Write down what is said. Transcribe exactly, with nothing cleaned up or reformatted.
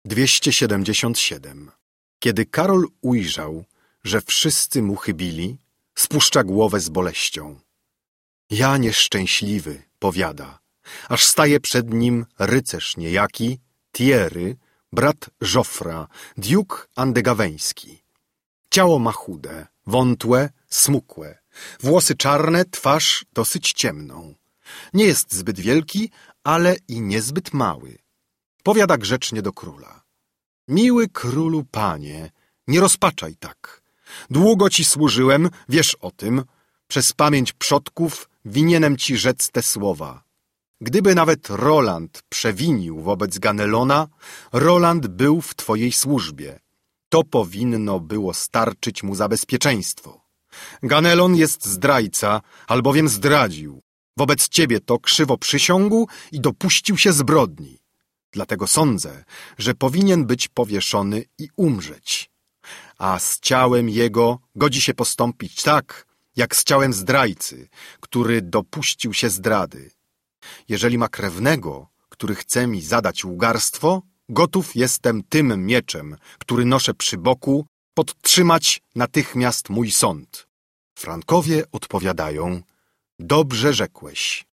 dwieście siedemdziesiąt siedem. Kiedy Karol ujrzał, że wszyscy mu chybili, spuszcza głowę z boleścią. Ja nieszczęśliwy, powiada, aż staje przed nim rycerz niejaki, Thierry, brat Żofra, diuk andegaweński. Ciało ma chude, wątłe, smukłe, włosy czarne, twarz dosyć ciemną. Nie jest zbyt wielki, ale i niezbyt mały. Powiada grzecznie do króla. Miły królu panie, nie rozpaczaj tak. Długo ci służyłem, wiesz o tym. Przez pamięć przodków winienem ci rzec te słowa. Gdyby nawet Roland przewinił wobec Ganelona, Roland był w twojej służbie. To powinno było starczyć mu za bezpieczeństwo. Ganelon jest zdrajca, albowiem zdradził. Wobec ciebie to krzywo przysiągł i dopuścił się zbrodni. Dlatego sądzę, że powinien być powieszony i umrzeć. A z ciałem jego godzi się postąpić tak, jak z ciałem zdrajcy, który dopuścił się zdrady. Jeżeli ma krewnego, który chce mi zadać łgarstwo, gotów jestem tym mieczem, który noszę przy boku, podtrzymać natychmiast mój sąd. Frankowie odpowiadają, dobrze rzekłeś.